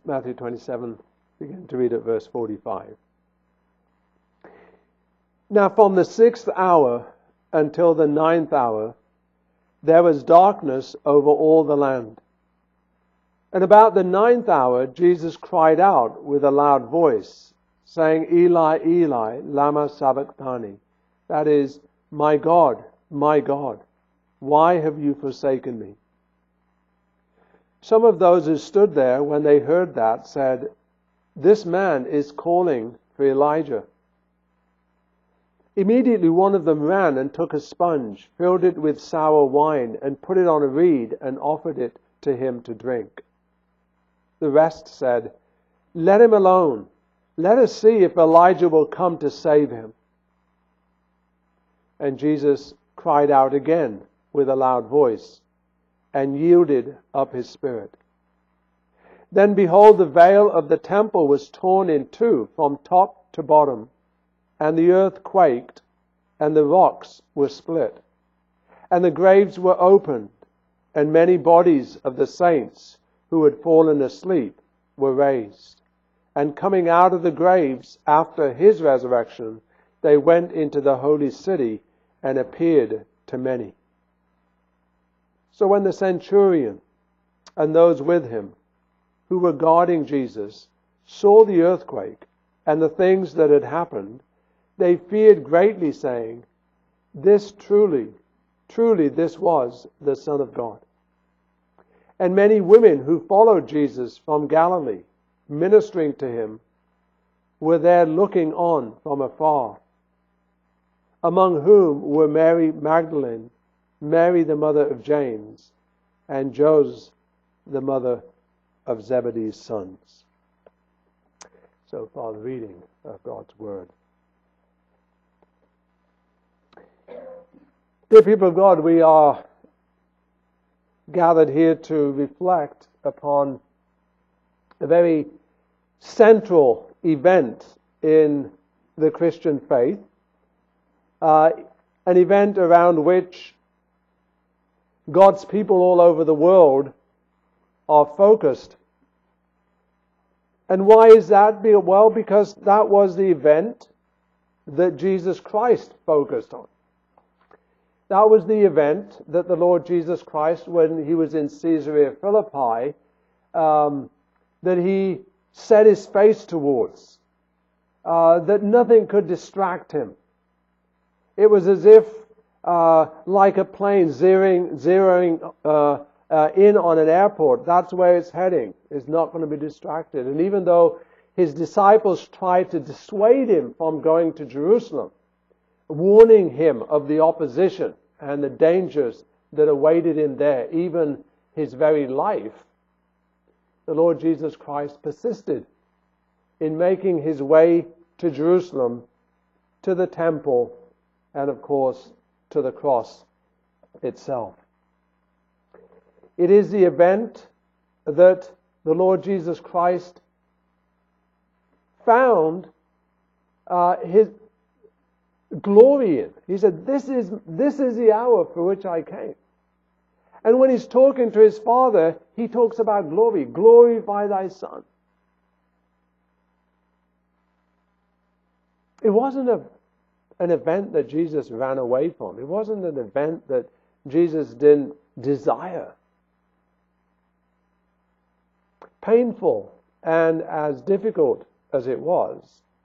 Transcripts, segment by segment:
Matthew 27, begin to read at verse 45. Now from the 6th hour until the 9th hour, there was darkness over all the land. And about the 9th hour, Jesus cried out with a loud voice, saying, Eli, Eli, lama sabachthani. That is, my God, why have you forsaken me? Some of those who stood there when they heard that said, this man is calling for Elijah. Immediately one of them ran and took a sponge, filled it with sour wine, and put it on a reed and offered it to him to drink. The rest said, let him alone. Let us see if Elijah will come to save him. And Jesus cried out again with a loud voice and yielded up his spirit. Then behold, the veil of the temple was torn in two from top to bottom, and the earth quaked, and the rocks were split, and the graves were opened, and many bodies of the saints who had fallen asleep were raised. And coming out of the graves after his resurrection, they went into the holy city and appeared to many. So when the centurion and those with him who were guarding Jesus saw the earthquake and the things that had happened, they feared greatly, saying, this truly this was the Son of God. And many women who followed Jesus from Galilee, ministering to him, were there looking on from afar, among whom were Mary Magdalene, Mary the mother of James, and Jose the mother of Zebedee's sons. So far the reading of God's Word. Dear people of God, we are gathered here to reflect upon a very central event in the Christian faith, an event around which God's people all over the world are focused. And why is that? Well, because that was the event that Jesus Christ focused on. That was the event that the Lord Jesus Christ, when he was in Caesarea Philippi, that he set his face towards, that nothing could distract him. It was as if, like a plane zeroing in on an airport, that's where it's heading. It's not going to be distracted. And even though his disciples tried to dissuade him from going to Jerusalem, warning him of the opposition and the dangers that awaited him there, even his very life, the Lord Jesus Christ persisted in making his way to Jerusalem, to the temple, and of course to the cross itself. It is the event that the Lord Jesus Christ found his glory in. He said, this is the hour for which I came. And when he's talking to his Father, he talks about glory. Glorify thy Son. It wasn't an event that Jesus ran away from. It wasn't an event that Jesus didn't desire. Painful and as difficult as it was,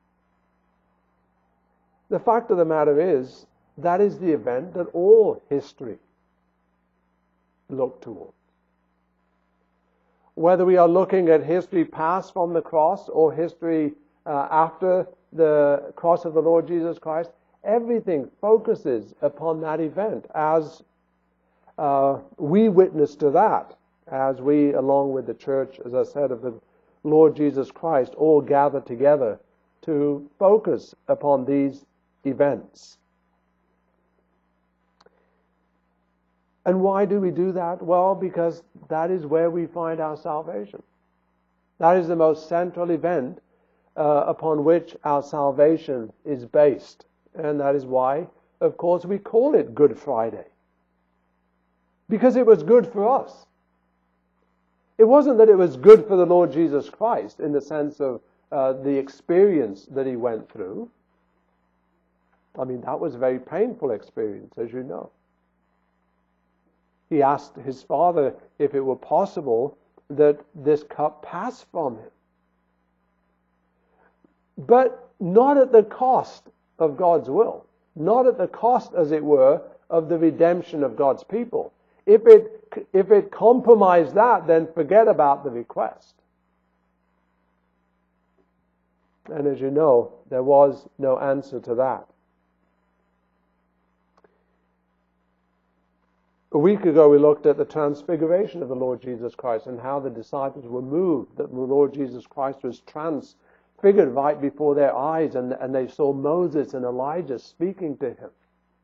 the fact of the matter is, that is the event that all history looked towards. Whether we are looking at history past from the cross or history after the cross of the Lord Jesus Christ, everything focuses upon that event as we witness to that, as we, along with the church, as I said, of the Lord Jesus Christ, all gather together to focus upon these events. And why do we do that? Well, because that is where we find our salvation. That is the most central event upon which our salvation is based. And that is why, of course, we call it Good Friday. Because it was good for us. It wasn't that it was good for the Lord Jesus Christ in the sense of the experience that he went through. I mean, that was a very painful experience, as you know. He asked his Father if it were possible that this cup pass from him. But not at the cost of God's will. Not at the cost, as it were, of the redemption of God's people. If it compromised that, then forget about the request. And as you know, there was no answer to that. A week ago we looked at the transfiguration of the Lord Jesus Christ and how the disciples were moved that the Lord Jesus Christ was transfigured right before their eyes, and they saw Moses and Elijah speaking to him.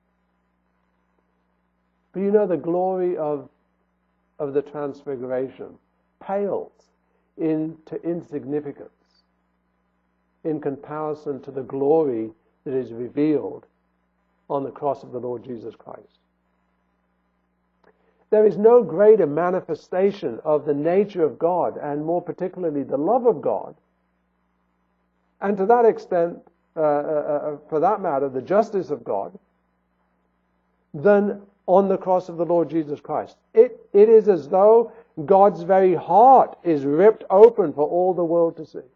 But you know, the glory of the transfiguration pales into insignificance in comparison to the glory that is revealed on the cross of the Lord Jesus Christ. There is no greater manifestation of the nature of God, and more particularly the love of God, and to that extent, for that matter, the justice of God, than on the cross of the Lord Jesus Christ. It is as though God's very heart is ripped open for all the world to see.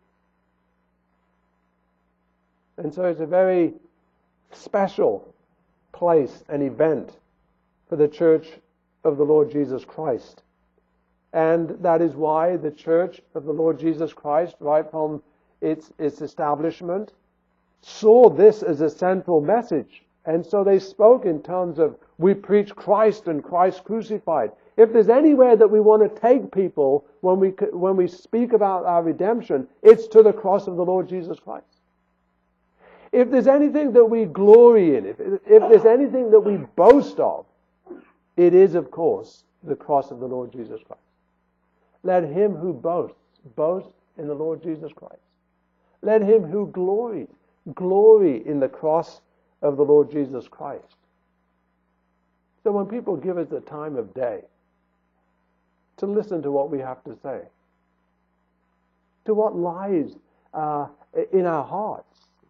And so it's a very special place and event for the church of the Lord Jesus Christ. And that is why the church of the Lord Jesus Christ, right from its establishment, saw this as a central message. And so they spoke in terms of, we preach Christ and Christ crucified. If there's anywhere that we want to take people when we speak about our redemption, it's to the cross of the Lord Jesus Christ. If there's anything that we glory in, if there's anything that we boast of, it is, of course, the cross of the Lord Jesus Christ. Let him who boasts, boast in the Lord Jesus Christ. Let him who glories, glory in the cross of the Lord Jesus Christ. So when people give us the time of day to listen to what we have to say, to what lies in our hearts,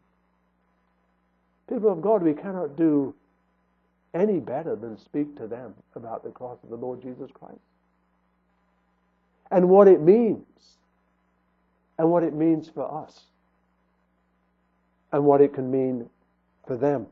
people of God, we cannot do any better than speak to them about the cross of the Lord Jesus Christ. And what it means. And what it means for us. And what it can mean for them.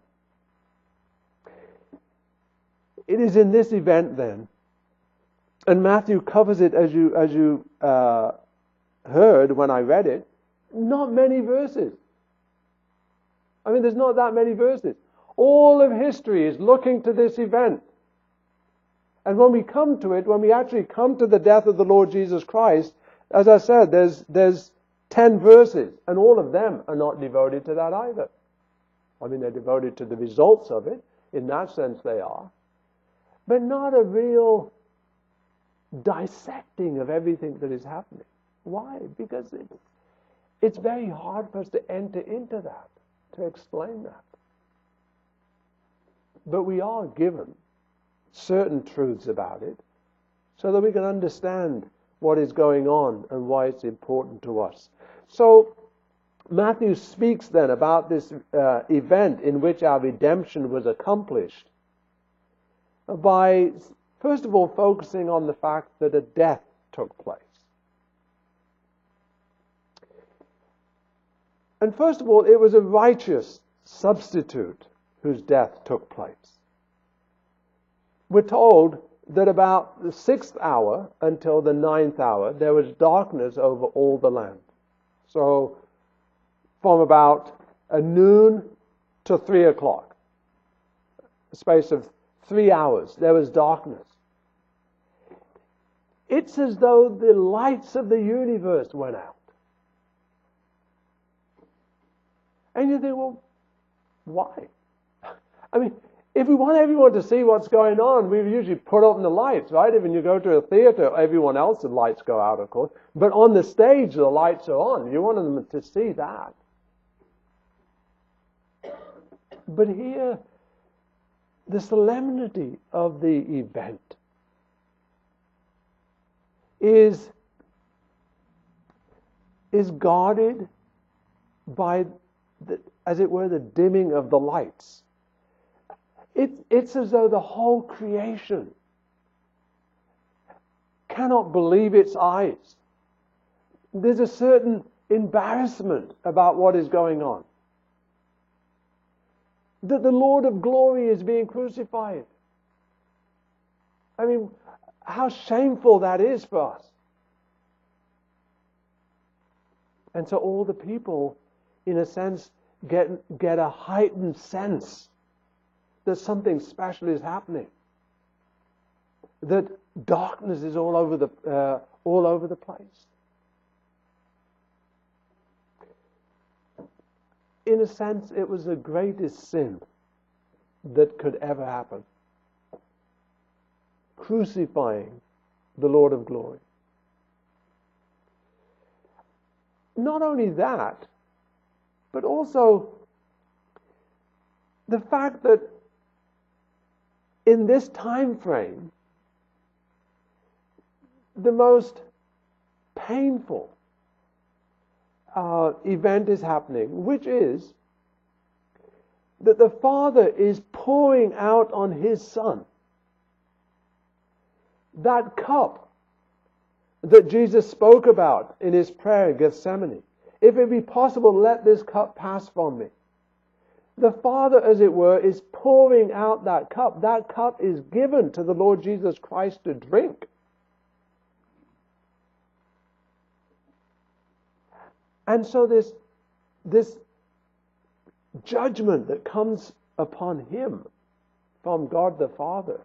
It is in this event then, and Matthew covers it as you heard when I read it, not many verses. I mean, there's not that many verses. All of history is looking to this event. And when we come to it, when we actually come to the death of the Lord Jesus Christ, as I said, there's 10 verses, and all of them are not devoted to that either. I mean, they're devoted to the results of it. In that sense, they are. But not a real dissecting of everything that is happening. Why? Because it's very hard for us to enter into that, to explain that. But we are given certain truths about it so that we can understand what is going on and why it's important to us. So Matthew speaks then about this event in which our redemption was accomplished by, first of all, focusing on the fact that a death took place. And first of all, it was a righteous substitute whose death took place. We're told that about the 6th hour until the 9th hour, there was darkness over all the land. So from about noon to 3 o'clock, a space of 3 hours, there was darkness. It's as though the lights of the universe went out. And you think, well, why? I mean, if we want everyone to see what's going on, we usually put on the lights, right? If you go to a theater, everyone else's lights go out, of course. But on the stage, the lights are on. You want them to see that. But here, the solemnity of the event is is guarded by, as it were, the dimming of the lights. It's as though the whole creation cannot believe its eyes. There's a certain embarrassment about what is going on. That the Lord of glory is being crucified. I mean, how shameful that is for us. And so all the people, in a sense, get a heightened sense that something special is happening. That darkness is all over the place. In a sense, it was the greatest sin that could ever happen. Crucifying the Lord of glory. Not only that, but also the fact that in this time frame, the most painful event is happening, which is that the Father is pouring out on His Son that cup that Jesus spoke about in His prayer in Gethsemane. If it be possible, let this cup pass from me. The Father, as it were, is pouring out that cup. That cup is given to the Lord Jesus Christ to drink. And so this judgment that comes upon Him from God the Father,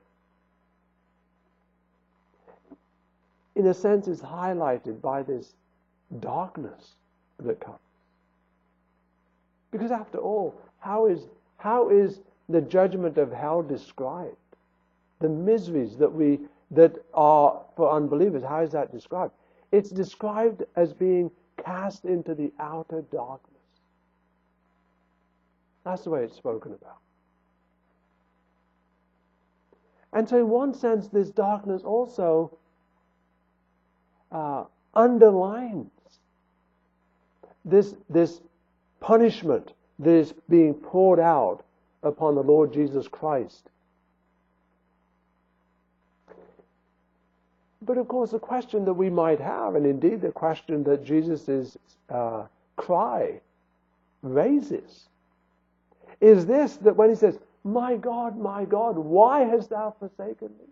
in a sense, is highlighted by this darkness that comes. Because after all, how is the judgment of hell described? The miseries that are for unbelievers, how is that described? It's described as being cast into the outer darkness. That's the way it's spoken about. And so in one sense, this darkness also underlines this punishment that is being poured out upon the Lord Jesus Christ. But of course, the question that we might have, and indeed the question that Jesus' cry raises, is this, that when He says, my God, why hast thou forsaken me?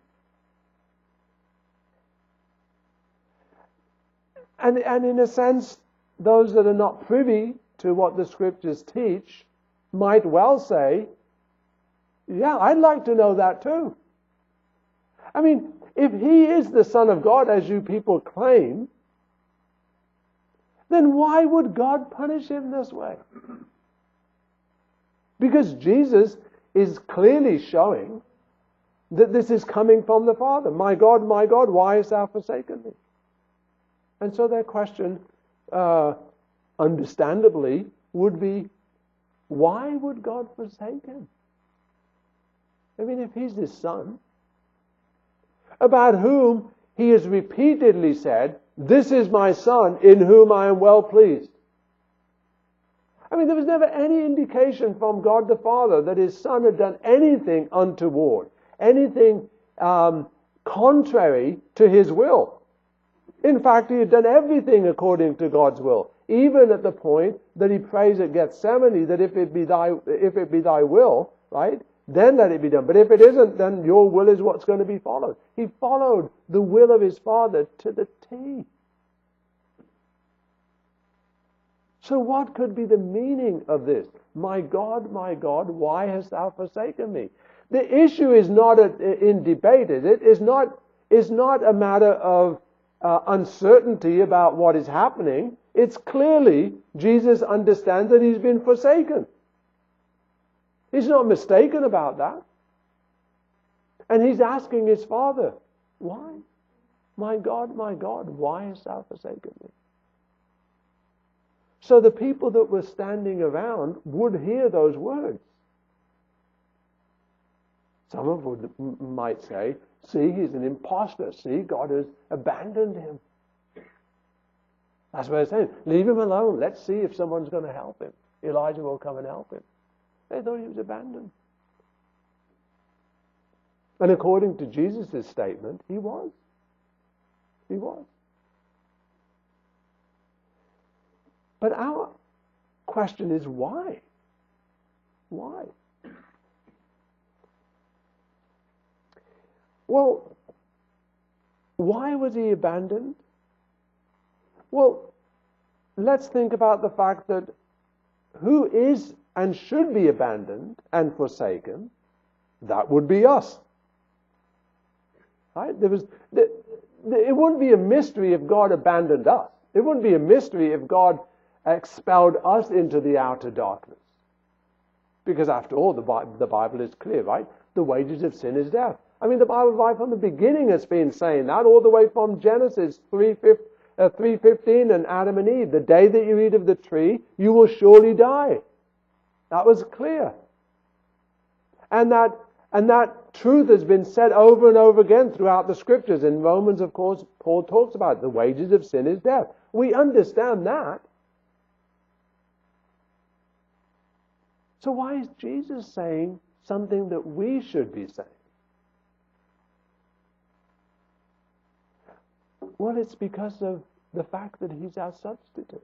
And in a sense, those that are not privy to what the Scriptures teach might well say, yeah, I'd like to know that too. I mean, if He is the Son of God, as you people claim, then why would God punish Him this way? Because Jesus is clearly showing that this is coming from the Father. My God, why hast thou forsaken me? And so their question, understandably, would be, why would God forsake Him? I mean, if He's His Son, about whom He has repeatedly said, this is my Son in whom I am well pleased. I mean, there was never any indication from God the Father that His Son had done anything untoward, anything contrary to His will. In fact, He had done everything according to God's will, even at the point that He prays at Gethsemane that if it be thy will, right, then let it be done. But if it isn't, then your will is what's going to be followed. He followed the will of His Father to the T. So what could be the meaning of this? My God, why hast thou forsaken me? The issue is not in debate, is it? It's not a matter of uncertainty about what is happening. It's clearly Jesus understands that He's been forsaken. He's not mistaken about that. And He's asking His Father, why? My God, why hast thou forsaken me? So the people that were standing around would hear those words. Some of them might say, see, he's an impostor. See, God has abandoned him. That's what they're saying. Leave him alone. Let's see if someone's going to help him. Elijah will come and help him. They thought he was abandoned. And according to Jesus' statement, he was. He was. But our question is why? Why? Well, why was he abandoned? Well, let's think about the fact that who is and should be abandoned and forsaken, that would be us. Right? It wouldn't be a mystery if God abandoned us. It wouldn't be a mystery if God expelled us into the outer darkness. Because after all, the Bible is clear, right? The wages of sin is death. I mean, the Bible right from the beginning has been saying that, all the way from Genesis 3:15 and Adam and Eve. The day that you eat of the tree, you will surely die. That was clear. And that truth has been said over and over again throughout the Scriptures. In Romans, of course, Paul talks about it. The wages of sin is death. We understand that. So why is Jesus saying something that we should be saying? Well, it's because of the fact that he's our substitute.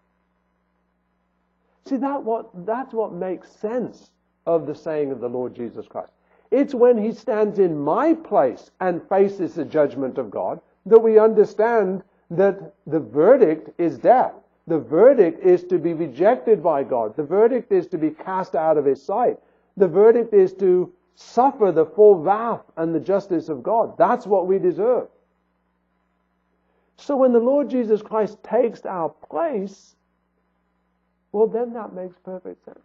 See, that's what makes sense of the saying of the Lord Jesus Christ. It's when he stands in my place and faces the judgment of God that we understand that the verdict is death. The verdict is to be rejected by God. The verdict is to be cast out of his sight. The verdict is to suffer the full wrath and the justice of God. That's what we deserve. So when the Lord Jesus Christ takes our place, well, then that makes perfect sense.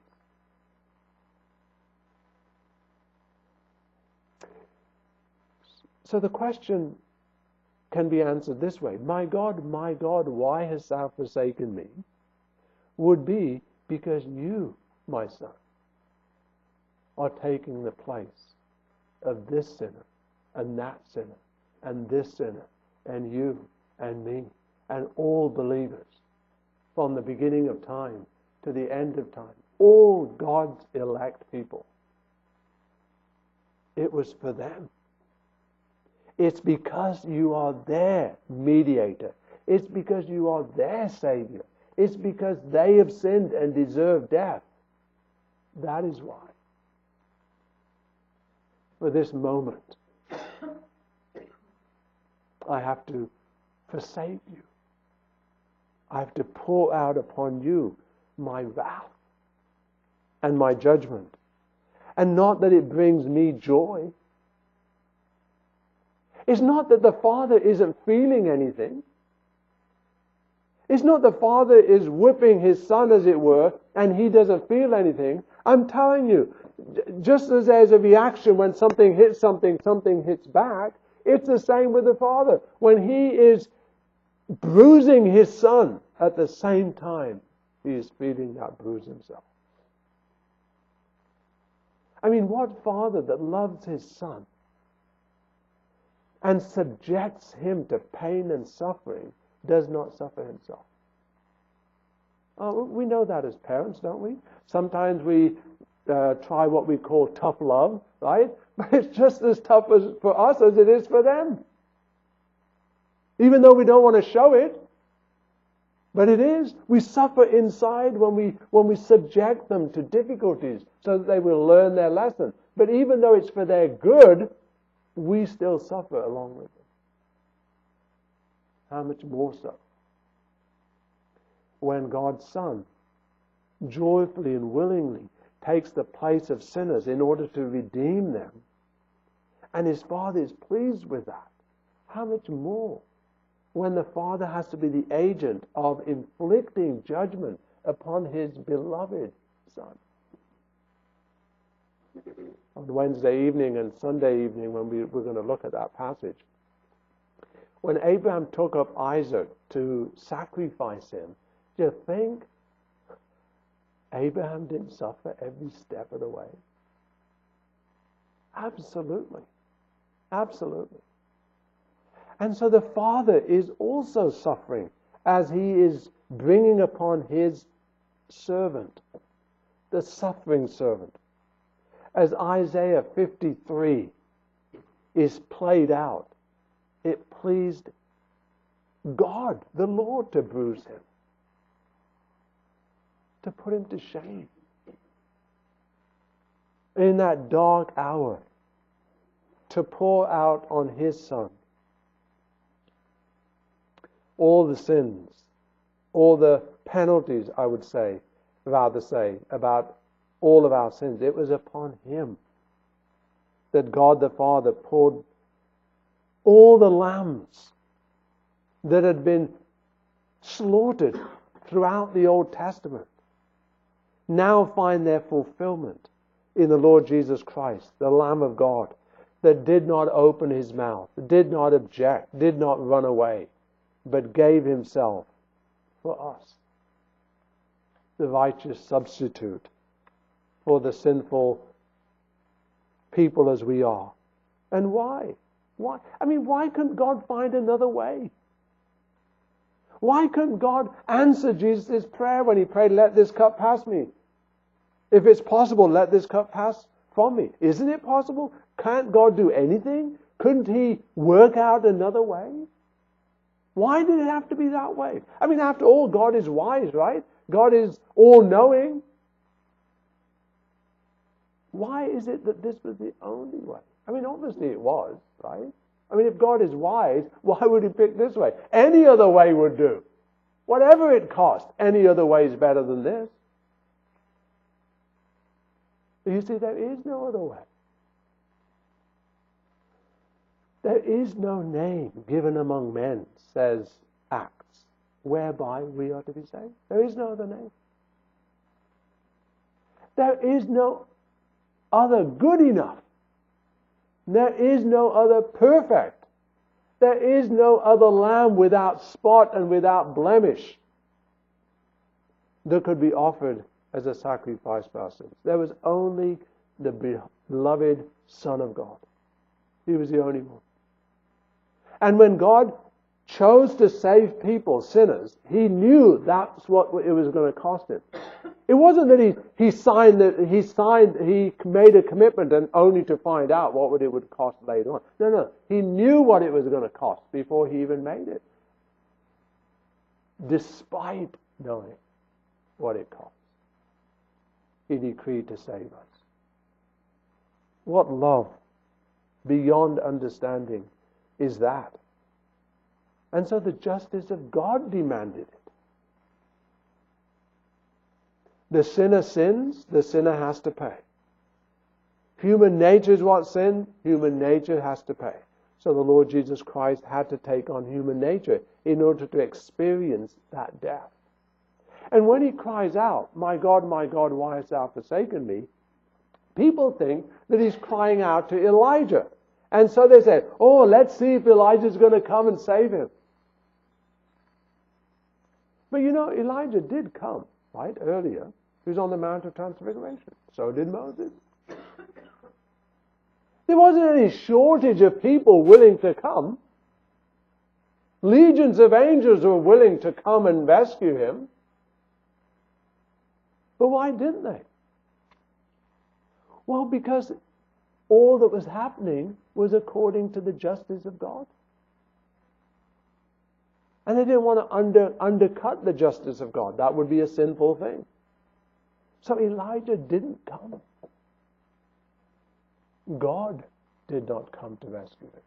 So the question can be answered this way. My God, why hast thou forsaken me? Would be because you, my son, are taking the place of this sinner and that sinner and this sinner and you and me and all believers from the beginning of time to the end of time. All God's elect people. It was for them. It's because you are their mediator. It's because you are their Savior. It's because they have sinned and deserve death. That is why. For this moment, I have to forsake you. I have to pour out upon you my wrath and my judgment. And not that it brings me joy. It's not that the Father isn't feeling anything. It's not the Father is whipping his Son, as it were, and he doesn't feel anything. I'm telling you, just as there's a reaction when something hits something, something hits back, it's the same with the Father. When he is bruising his Son, at the same time, he is feeling that bruise himself. I mean, what father that loves his Son and subjects him to pain and suffering does not suffer himself? We know that as parents, don't we? Sometimes we try what we call tough love, right? But it's just as tough for us as it is for them. Even though we don't want to show it, but it is. We suffer inside when we subject them to difficulties so that they will learn their lesson. But even though it's for their good, we still suffer along with them. How much more so when God's Son joyfully and willingly takes the place of sinners in order to redeem them, and his Father is pleased with that. How much more when the Father has to be the agent of inflicting judgment upon his beloved Son? On Wednesday evening and Sunday evening, when we're going to look at that passage, when Abraham took up Isaac to sacrifice him, do you think Abraham didn't suffer every step of the way? Absolutely. Absolutely. And so the Father is also suffering as he is bringing upon his servant, the suffering servant. As Isaiah 53 is played out, it pleased God, the Lord, to bruise him, to put him to shame. In that dark hour, to pour out on his Son all the sins, all the penalties, I would say, rather say, about all of our sins. It was upon him that God the Father poured all the lambs that had been slaughtered throughout the Old Testament now find their fulfillment in the Lord Jesus Christ, the Lamb of God, that did not open his mouth, did not object, did not run away, but gave himself for us, the righteous substitute for the sinful people as we are. And why? Why? I mean, why couldn't God find another way? Why couldn't God answer Jesus' prayer when he prayed, "Let this cup pass me"? If it's possible, let this cup pass from me. Isn't it possible? Can't God do anything? Couldn't he work out another way? Why did it have to be that way? I mean, after all, God is wise, right? God is all-knowing. Why is it that this was the only way? I mean, obviously it was, right? I mean, if God is wise, why would he pick this way? Any other way would do. Whatever it cost, any other way is better than this. You see, there is no other way. There is no name given among men, says Acts, whereby we are to be saved. There is no other name. There is no other good enough. There is no other perfect. There is no other lamb without spot and without blemish that could be offered as a sacrifice for our sins. There was only the beloved Son of God. He was the only one. And when God chose to save people, sinners, he knew that's what it was going to cost him. It wasn't that he made a commitment and only to find out what it would cost later on. No. He knew what it was going to cost before he even made it. Despite knowing what it cost, he decreed to save us. What love beyond understanding is that? And so the justice of God demanded it. The sinner sins, the sinner has to pay. Human nature is what sin, human nature has to pay. So the Lord Jesus Christ had to take on human nature in order to experience that death. And when he cries out, my God, why hast thou forsaken me?" people think that he's crying out to Elijah. And so they say, "Oh, let's see if Elijah's going to come and save him." But you know, Elijah did come, right, earlier. He was on the Mount of Transfiguration. So did Moses. There wasn't any shortage of people willing to come. Legions of angels were willing to come and rescue him. But why didn't they? Well, because all that was happening was according to the justice of God. And they didn't want to undercut the justice of God. That would be a sinful thing. So Elijah didn't come. God did not come to rescue him.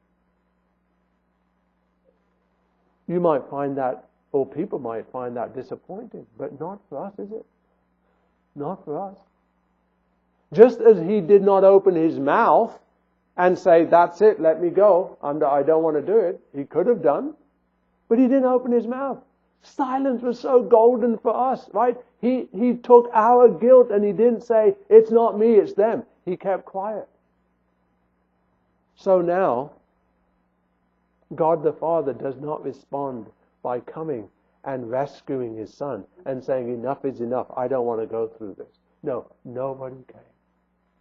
You might find that, or people might find that disappointing, but not for us, is it? Not for us. Just as he did not open his mouth and say, "That's it, let me go, I don't want to do it." He could have done, but he didn't open his mouth. Silence was so golden for us, right? He took our guilt and he didn't say, "It's not me, it's them." He kept quiet. So now, God the Father does not respond by coming and rescuing his Son and saying, "Enough is enough, I don't want to go through this." No, nobody came.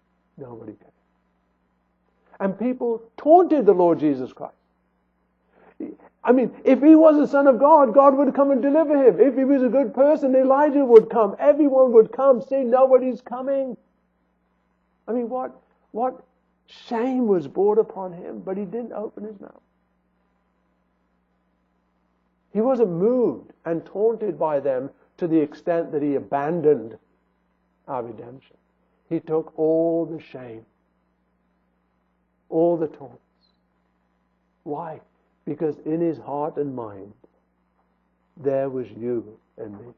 Nobody came. And people taunted the Lord Jesus Christ. I mean, if he was the Son of God, God would come and deliver him. If he was a good person, Elijah would come. Everyone would come. See, nobody's coming. I mean, what shame was brought upon him, but he didn't open his mouth. He wasn't moved and taunted by them to the extent that he abandoned our redemption. He took all the shame, all the taunts. Why? Because in his heart and mind, there was you and me.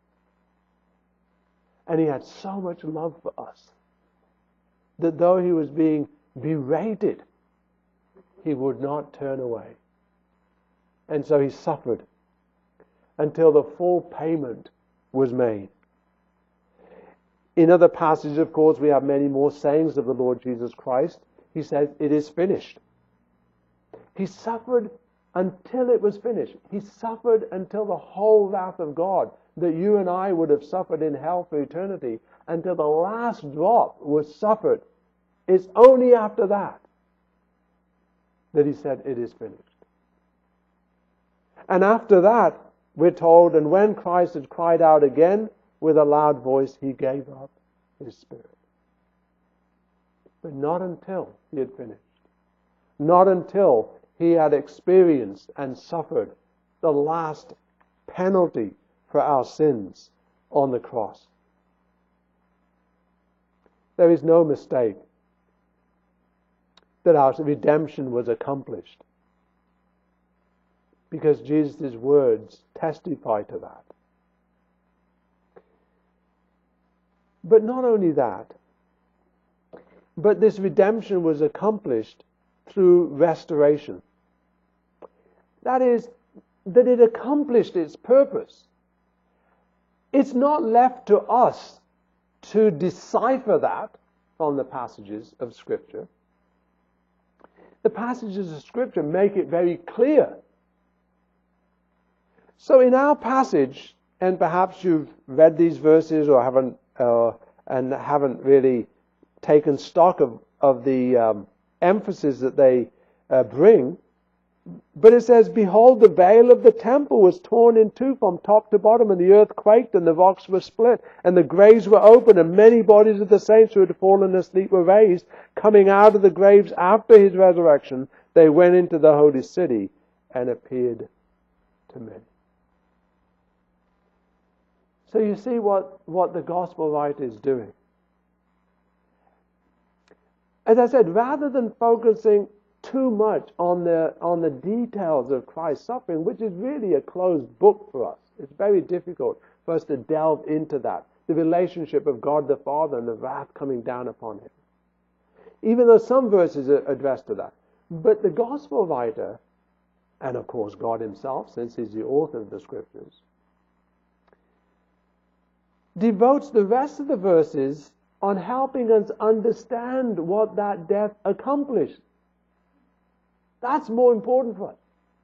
And he had so much love for us that though he was being berated, he would not turn away. And so he suffered until the full payment was made. In other passages, of course, we have many more sayings of the Lord Jesus Christ. He says, "It is finished." He suffered until it was finished. He suffered until the whole wrath of God that you and I would have suffered in hell for eternity, until the last drop was suffered. It's only after that that he said, "It is finished." And after that, we're told, and when Christ had cried out again with a loud voice, he gave up his spirit. But not until he had finished. Not until he had experienced and suffered the last penalty for our sins on the cross. There is no mistake that our redemption was accomplished, because Jesus' words testify to that. But not only that, but this redemption was accomplished through restoration. That is, that it accomplished its purpose. It's not left to us to decipher that from the passages of Scripture. The passages of Scripture make it very clear. So in our passage, and perhaps you've read these verses or haven't really taken stock of the emphasis that they bring, but it says, "Behold, the veil of the temple was torn in two from top to bottom, and the earth quaked, and the rocks were split, and the graves were opened, and many bodies of the saints who had fallen asleep were raised. Coming out of the graves after his resurrection, they went into the holy city and appeared to many." So you see what the gospel writer is doing. As I said, rather than focusing too much on the details of Christ's suffering, which is really a closed book for us. It's very difficult for us to delve into that. The relationship of God the Father and the wrath coming down upon him. Even though some verses are addressed to that. But the gospel writer, and of course God himself, since he's the author of the Scriptures, devotes the rest of the verses on helping us understand what that death accomplished. That's more important for us.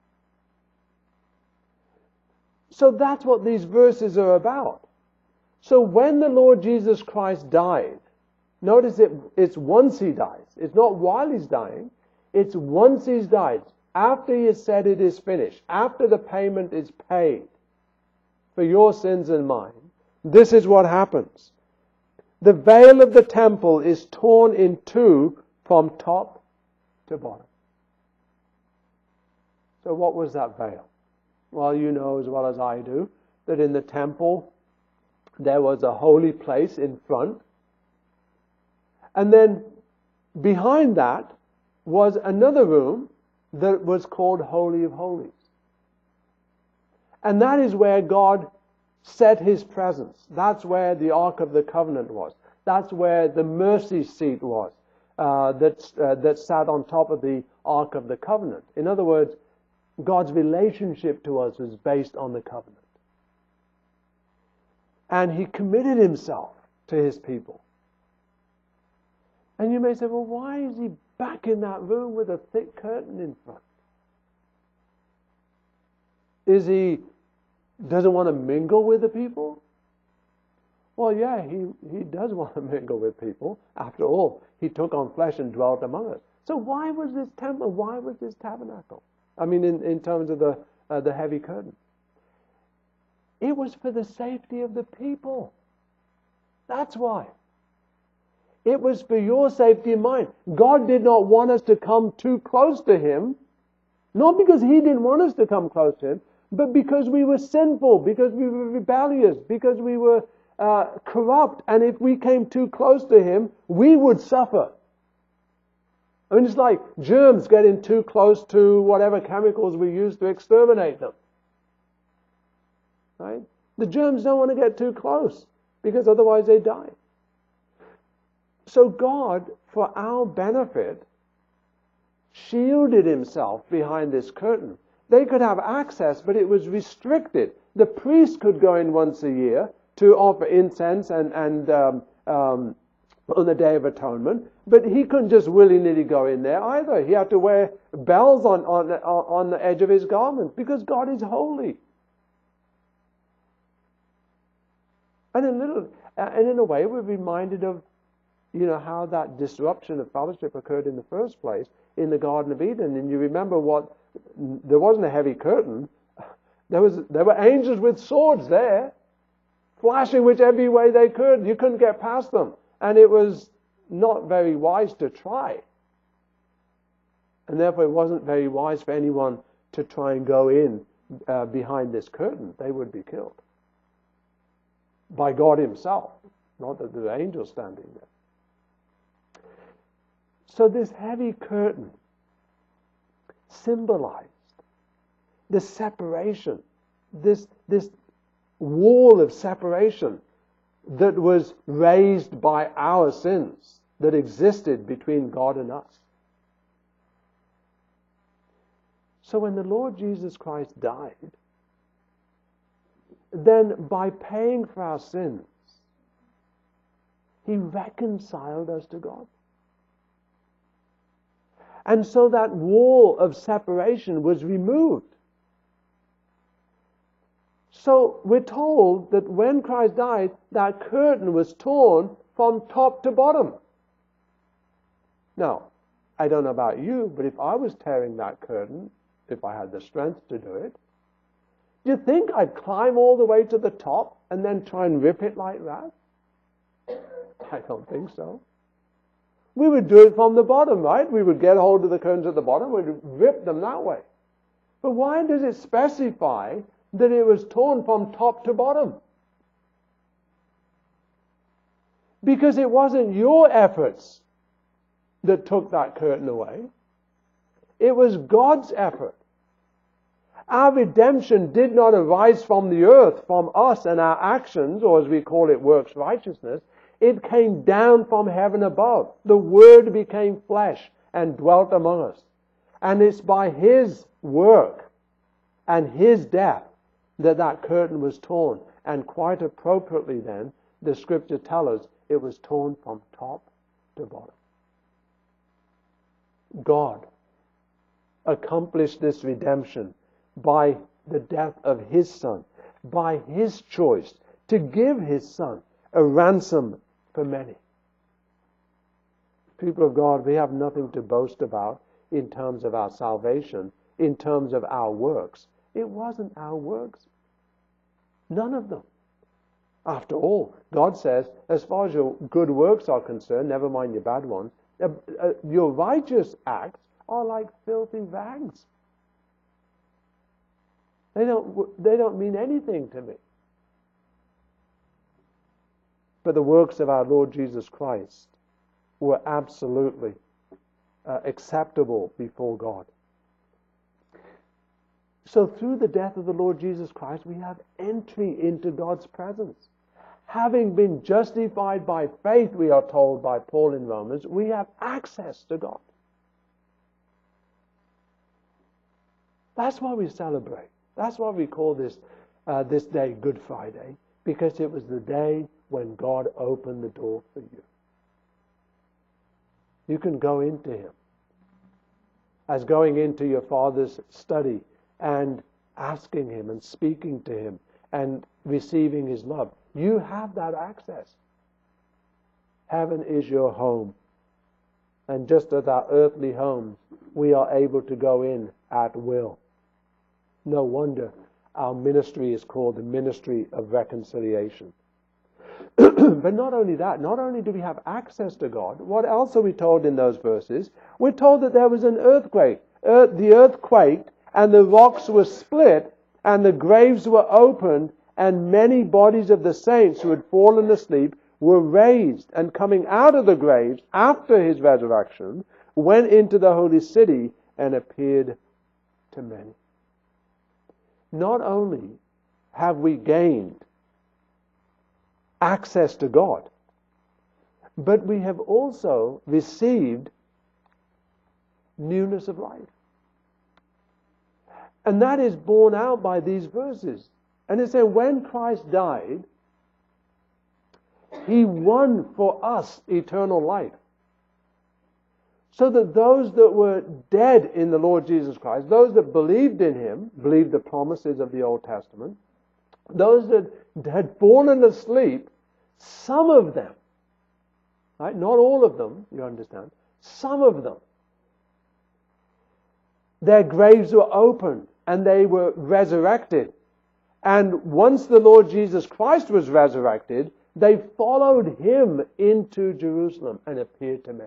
So that's what these verses are about. So when the Lord Jesus Christ died, notice it's once he dies. It's not while he's dying. It's once he's died. After he has said it is finished. After the payment is paid for your sins and mine. This is what happens. The veil of the temple is torn in two from top to bottom. So what was that veil? Well, you know as well as I do that in the temple there was a holy place in front. And then behind that was another room that was called Holy of Holies. And that is where God set his presence. That's where the Ark of the Covenant was. That's where the mercy seat was that sat on top of the Ark of the Covenant. In other words, God's relationship to us was based on the covenant. And he committed himself to his people. And you may say, well, why is he back in that room with a thick curtain in front? Is he doesn't want to mingle with the people? Well, yeah, he does want to mingle with people. After all, he took on flesh and dwelt among us. So why was this temple? Why was this tabernacle? I mean, in terms of the heavy curtain. It was for the safety of the people. That's why. It was for your safety and mine. God did not want us to come too close to Him, not because He didn't want us to come close to Him, but because we were sinful, because we were rebellious, because we were corrupt. And if we came too close to Him, we would suffer. I mean, it's like germs getting too close to whatever chemicals we use to exterminate them. Right? The germs don't want to get too close because otherwise they die. So God, for our benefit, shielded Himself behind this curtain. They could have access, but it was restricted. The priest could go in once a year to offer incense and on the Day of Atonement, but he couldn't just willy-nilly go in there either. He had to wear bells on the edge of his garment because God is holy. And in a way, we're reminded of, how that disruption of fellowship occurred in the first place in the Garden of Eden. And you remember there wasn't a heavy curtain. There were angels with swords there, flashing whichever way they could. You couldn't get past them. And it was not very wise to try. And therefore it wasn't very wise for anyone to try and go in behind this curtain. They would be killed by God Himself, not that there were angels standing there. So this heavy curtain symbolized the separation, this wall of separation that was raised by our sins that existed between God and us. So when the Lord Jesus Christ died, then by paying for our sins, He reconciled us to God. And so that wall of separation was removed. So we're told that when Christ died, that curtain was torn from top to bottom. Now, I don't know about you, but if I was tearing that curtain, if I had the strength to do it, do you think I'd climb all the way to the top and then try and rip it like that? I don't think so. We would do it from the bottom, right? We would get hold of the curtains at the bottom, we'd rip them that way. But why does it specify that it was torn from top to bottom? Because it wasn't your efforts that took that curtain away. It was God's effort. Our redemption did not arise from the earth, from us and our actions, or as we call it, works righteousness. It came down from heaven above. The Word became flesh and dwelt among us. And it's by His work and His death that curtain was torn. And quite appropriately then, the Scripture tells us it was torn from top to bottom. God accomplished this redemption by the death of His Son, by His choice to give His Son a ransom for many. People of God, we have nothing to boast about in terms of our salvation, in terms of our works. It wasn't our works. None of them. After all, God says, as far as your good works are concerned, never mind your bad ones, your righteous acts are like filthy rags. They don't mean anything to me. But the works of our Lord Jesus Christ were absolutely acceptable before God. So through the death of the Lord Jesus Christ, we have entry into God's presence. Having been justified by faith, we are told by Paul in Romans, we have access to God. That's why we celebrate. That's why we call this day Good Friday, because it was the day when God opened the door for you. You can go into Him as going into your Father's study and asking Him and speaking to Him and receiving His love. You have that access. Heaven is your home. And just as our earthly homes, we are able to go in at will. No wonder our ministry is called the ministry of reconciliation. But not only that, not only do we have access to God, what else are we told in those verses? We're told that there was an earthquake. The earth quaked, and the rocks were split, and the graves were opened, and many bodies of the saints who had fallen asleep were raised, and coming out of the graves after his resurrection, went into the holy city and appeared to many. Not only have we gained access to God, but we have also received newness of life. And that is borne out by these verses. And it said, when Christ died, he won for us eternal life. So that those that were dead in the Lord Jesus Christ, those that believed in him, believed the promises of the Old Testament, those that had fallen asleep, some of them, right? Not all of them, you understand, some of them, their graves were opened and they were resurrected. And once the Lord Jesus Christ was resurrected, they followed him into Jerusalem and appeared to many.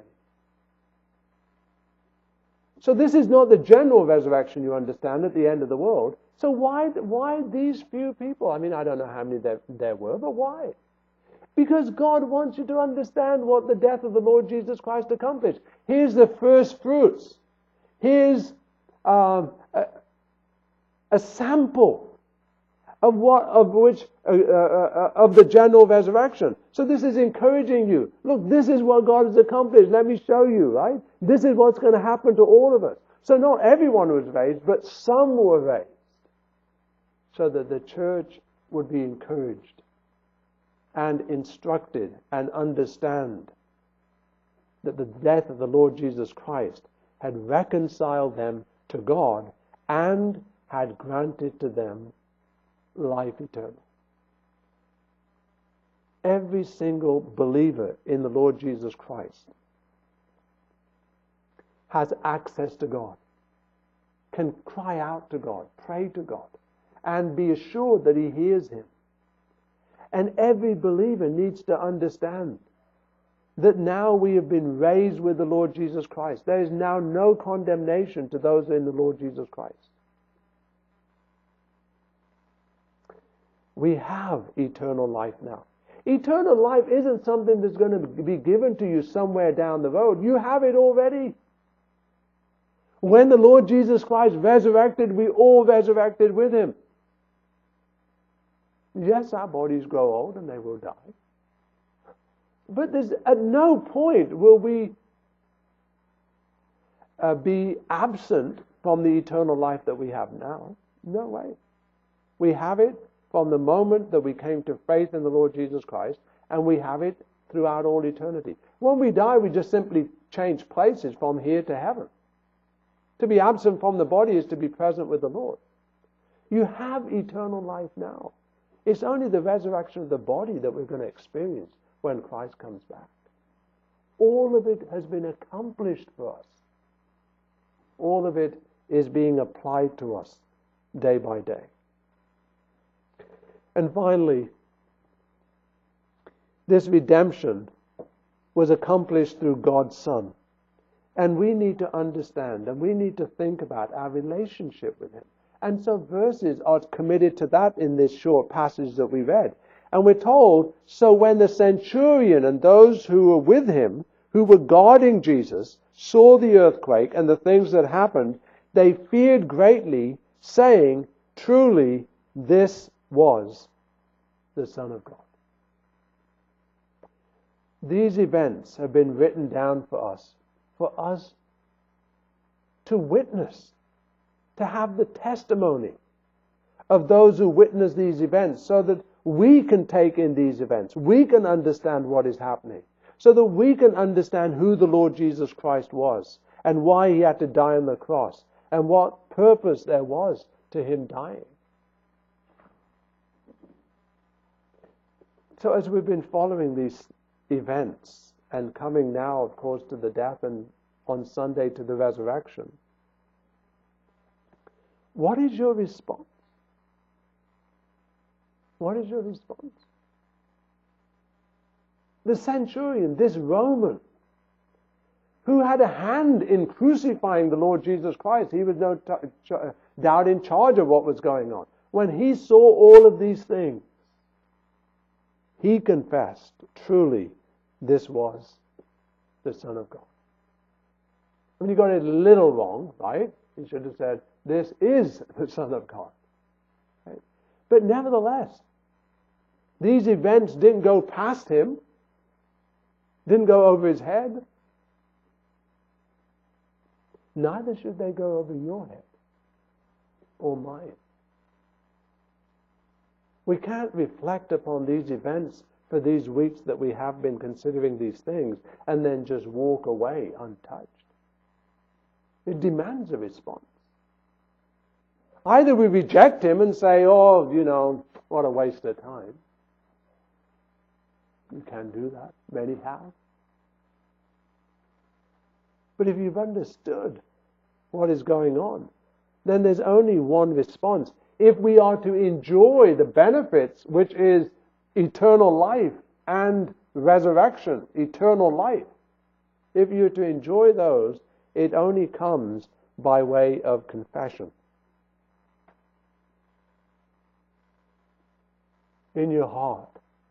So this is not the general resurrection, you understand, at the end of the world. So why these few people? I mean, I don't know how many there were, but why? Because God wants you to understand what the death of the Lord Jesus Christ accomplished. Here's the first fruits. Here's a sample of the general resurrection. So this is encouraging you. Look, this is what God has accomplished. Let me show you, right? This is what's going to happen to all of us. So not everyone was raised, but some were raised, so that the church would be encouraged and instructed and understand that the death of the Lord Jesus Christ had reconciled them to God and had granted to them life eternal. Every single believer in the Lord Jesus Christ has access to God, can cry out to God, pray to God, and be assured that he hears him. And every believer needs to understand that now we have been raised with the Lord Jesus Christ. There is now no condemnation to those in the Lord Jesus Christ. We have eternal life now. Eternal life isn't something that's going to be given to you somewhere down the road. You have it already. When the Lord Jesus Christ resurrected, we all resurrected with him. Yes, our bodies grow old and they will die. But there's at no point will we be absent from the eternal life that we have now. No way. We have it from the moment that we came to faith in the Lord Jesus Christ, and we have it throughout all eternity. When we die, we just simply change places from here to heaven. To be absent from the body is to be present with the Lord. You have eternal life now. It's only the resurrection of the body that we're going to experience when Christ comes back. All of it has been accomplished for us. All of it is being applied to us day by day. And finally, this redemption was accomplished through God's Son. And we need to understand and we need to think about our relationship with him. And so verses are committed to that in this short passage that we read. And we're told, so when the centurion and those who were with him, who were guarding Jesus, saw the earthquake and the things that happened, they feared greatly, saying, truly, this was the Son of God. These events have been written down for us to witness, to have the testimony of those who witness these events, so that we can take in these events. We can understand what is happening, so that we can understand who the Lord Jesus Christ was and why he had to die on the cross and what purpose there was to him dying. So as we've been following these events and coming now, of course, to the death and on Sunday to the resurrection. What is your response? What is your response? The centurion, this Roman, who had a hand in crucifying the Lord Jesus Christ, he was no doubt in charge of what was going on. When he saw all of these things, he confessed, truly, this was the Son of God. I mean, he got it a little wrong, right? He should have said, this is the Son of God. Right? But nevertheless, these events didn't go past him, didn't go over his head. Neither should they go over your head or mine. We can't reflect upon these events for these weeks that we have been considering these things and then just walk away untouched. It demands a response. Either we reject him and say, oh, what a waste of time. You can't do that. Many have. But if you've understood what is going on, then there's only one response. If we are to enjoy the benefits, which is eternal life and resurrection, eternal life, if you're to enjoy those, it only comes by way of confession. In your heart,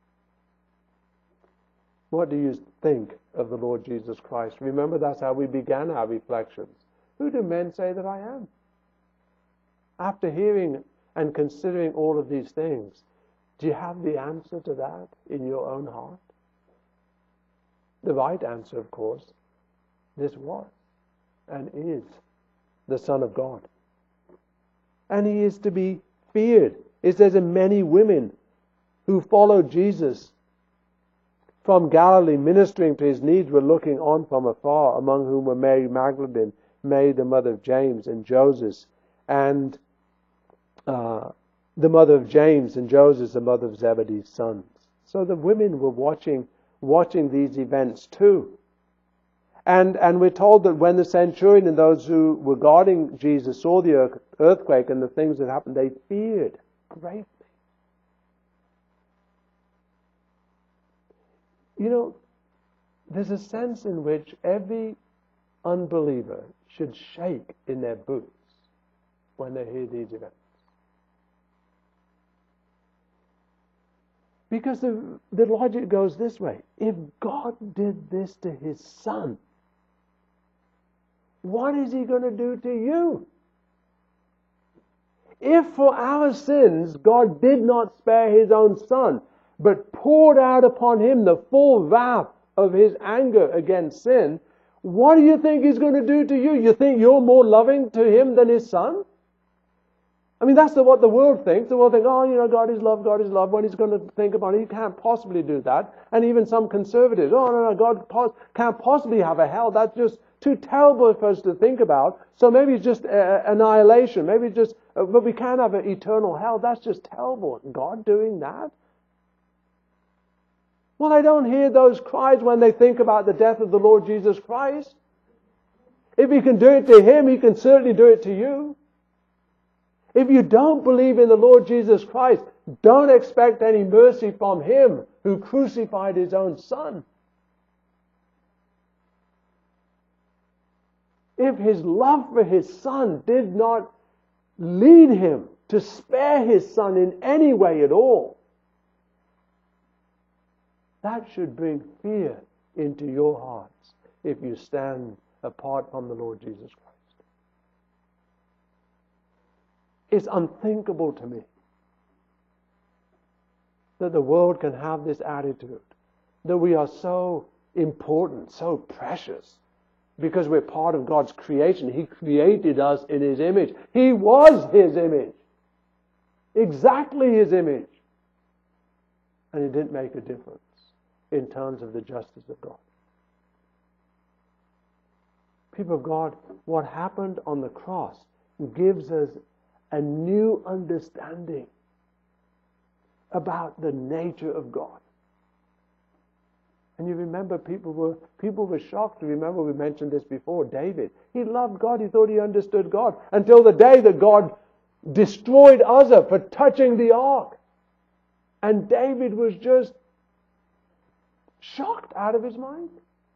what do you think of the Lord Jesus Christ? Remember, that's how we began our reflections. Who do men say that I am? After hearing and considering all of these things, do you have the answer to that in your own heart? The right answer, of course, this was and is the Son of God. And he is to be feared. It says, and many women who followed Jesus from Galilee, ministering to his needs, were looking on from afar, among whom were Mary Magdalene, Mary the mother of James and Joseph, and the mother of James, and Joseph, the mother of Zebedee's sons. So the women were watching these events too. And we're told that when the centurion and those who were guarding Jesus saw the earthquake and the things that happened, they feared greatly. There's a sense in which every unbeliever should shake in their boots when they hear these events. Because the logic goes this way. If God did this to his Son, what is he going to do to you? If for our sins God did not spare his own Son, but poured out upon him the full wrath of his anger against sin, what do you think he's going to do to you? You think you're more loving to him than his Son? I mean, that's what the world thinks. The world thinks, God is love, God is love. When he's going to think about it, he can't possibly do that. And even some conservatives, no, God can't possibly have a hell. That's just too terrible for us to think about. So maybe it's just annihilation. Maybe it's just, but we can't have an eternal hell. That's just terrible. God doing that? Well, I don't hear those cries when they think about the death of the Lord Jesus Christ. If he can do it to him, he can certainly do it to you. If you don't believe in the Lord Jesus Christ, don't expect any mercy from him who crucified his own Son. If his love for his Son did not lead him to spare his Son in any way at all, that should bring fear into your hearts if you stand apart from the Lord Jesus Christ. It's unthinkable to me that the world can have this attitude, that we are so important, so precious, because we're part of God's creation. He created us in his image. He was his image. Exactly his image. And it didn't make a difference in terms of the justice of God. People of God, what happened on the cross gives us a new understanding about the nature of God. And you remember people were shocked. Remember we mentioned this before, David. He loved God. He thought he understood God until the day that God destroyed Uzzah for touching the ark. And David was just shocked out of his mind.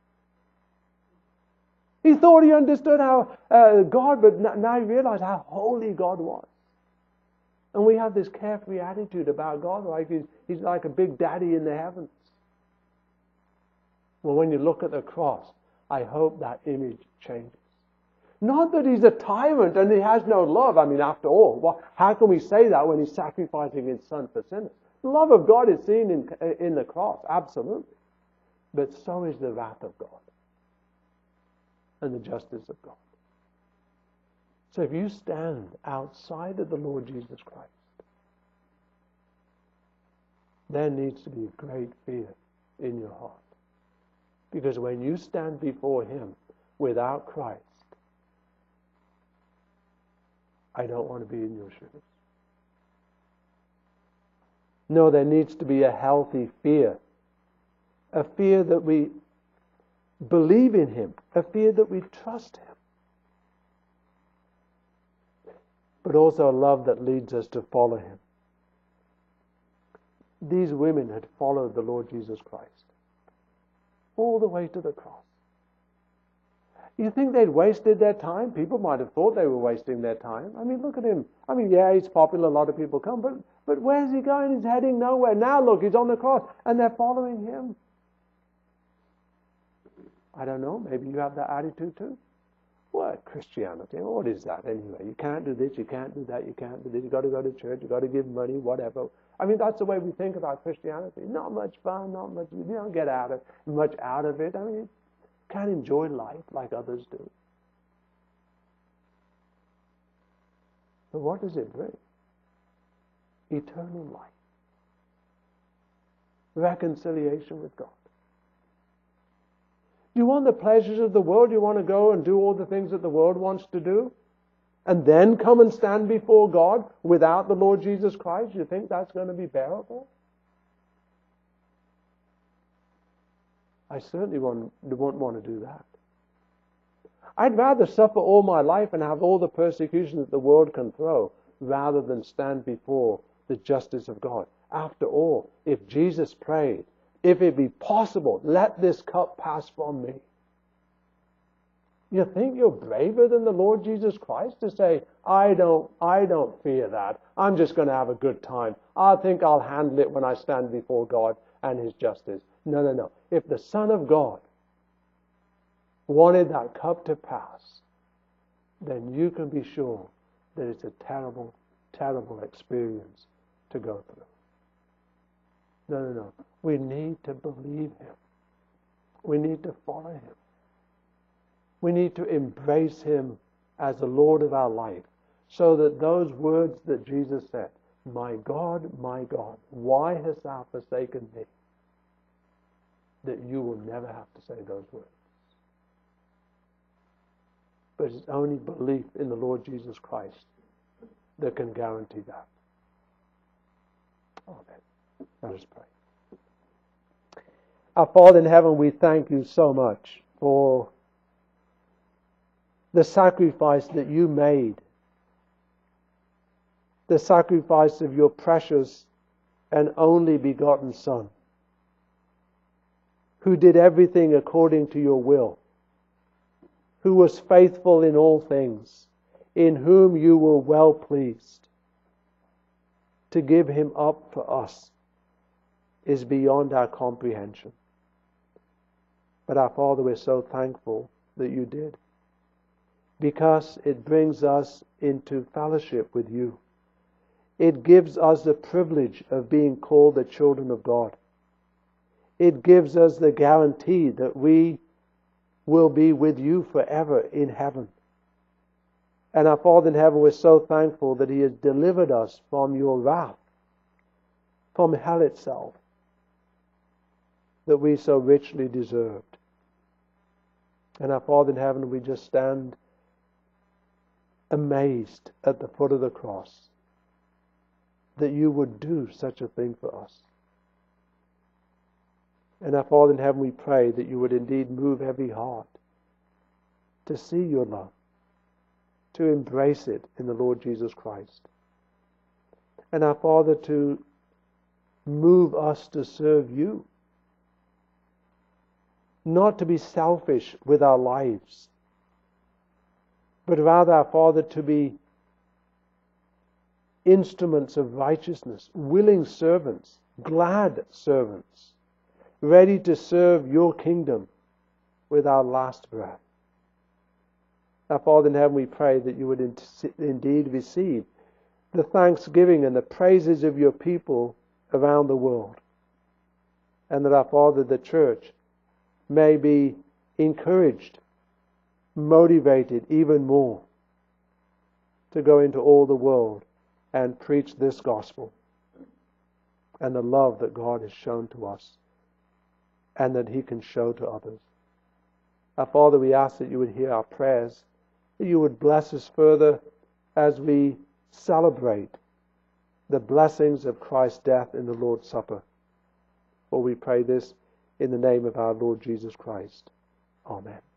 He thought he understood how God, but now he realized how holy God was. And we have this carefree attitude about God, like he's like a big daddy in the heavens. Well, when you look at the cross, I hope that image changes. Not that he's a tyrant and he has no love. I mean, after all, how can we say that when he's sacrificing his son for sinners? The love of God is seen in the cross, absolutely. But so is the wrath of God and the justice of God. So if you stand outside of the Lord Jesus Christ, there needs to be great fear in your heart. Because when you stand before Him without Christ, I don't want to be in your shoes. No, there needs to be a healthy fear. A fear that we believe in Him. A fear that we trust Him. But also a love that leads us to follow Him. These women had followed the Lord Jesus Christ all the way to the cross. You think they'd wasted their time? People might have thought they were wasting their time. I mean, look at him. I mean, yeah, he's popular. A lot of people come. But where's he going? He's heading nowhere. Now look, he's on the cross. And they're following him. I don't know. Maybe you have that attitude too. What? Christianity. What is that anyway? You can't do this. You can't do that. You can't do this. You've got to go to church. You've got to give money, whatever. I mean, that's the way we think about Christianity. Not much fun. Not much. You don't get much out of it. I mean, can't enjoy life like others do. But what does it bring? Eternal life. Reconciliation with God. Do you want the pleasures of the world? Do you want to go and do all the things that the world wants to do? And then come and stand before God without the Lord Jesus Christ? You think that's going to be bearable? I certainly won't want to do that. I'd rather suffer all my life and have all the persecution that the world can throw rather than stand before the justice of God. After all, if Jesus prayed, if it be possible, let this cup pass from me. You think you're braver than the Lord Jesus Christ to say, I don't fear that. I'm just going to have a good time. I think I'll handle it when I stand before God and His justice. No. If the Son of God wanted that cup to pass, then you can be sure that it's a terrible, terrible experience to go through. No. We need to believe Him. We need to follow Him. We need to embrace Him as the Lord of our life, so that those words that Jesus said, my God, why hast thou forsaken me? That you will never have to say those words. But it's only belief in the Lord Jesus Christ that can guarantee that. Amen. Let us pray. Our Father in heaven, we thank you so much for the sacrifice that you made. The sacrifice of your precious and only begotten Son, who did everything according to your will, who was faithful in all things, in whom you were well pleased. To give Him up for us is beyond our comprehension. But our Father, we're so thankful that you did, because it brings us into fellowship with you. It gives us the privilege of being called the children of God. It gives us the guarantee that we will be with you forever in heaven. And our Father in heaven, we're so thankful that He has delivered us from your wrath, from hell itself, that we so richly deserved. And our Father in heaven, we just stand amazed at the foot of the cross that you would do such a thing for us. And our Father in heaven, we pray that you would indeed move every heart to see your love, to embrace it in the Lord Jesus Christ. And our Father, to move us to serve you, not to be selfish with our lives, but rather, our Father, to be instruments of righteousness, willing servants, glad servants, ready to serve your kingdom with our last breath. Our Father in heaven, we pray that you would indeed receive the thanksgiving and the praises of your people around the world. And that our Father, the church, may be encouraged, motivated even more to go into all the world and preach this gospel and the love that God has shown to us and that He can show to others. Our Father, we ask that you would hear our prayers, that you would bless us further as we celebrate the blessings of Christ's death in the Lord's Supper. For we pray this in the name of our Lord Jesus Christ. Amen.